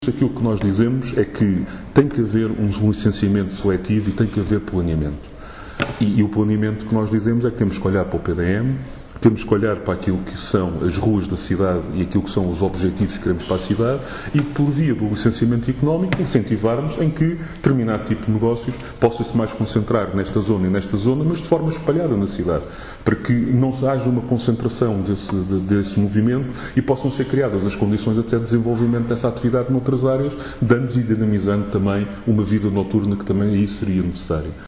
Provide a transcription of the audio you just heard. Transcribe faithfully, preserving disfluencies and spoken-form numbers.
Aquilo que nós dizemos é que tem que haver um, um licenciamento seletivo e tem que haver planeamento. E, e o planeamento que nós dizemos é que temos que olhar para o P D M, temos que olhar para aquilo que são as ruas da cidade e aquilo que são os objetivos que queremos para a cidade e, por via do licenciamento económico, incentivarmos em que determinado tipo de negócios possa-se mais concentrar nesta zona e nesta zona, mas de forma espalhada na cidade, para que não haja uma concentração desse, de, desse movimento e possam ser criadas as condições até de desenvolvimento dessa atividade noutras áreas, dando e dinamizando também uma vida noturna que também aí seria necessária.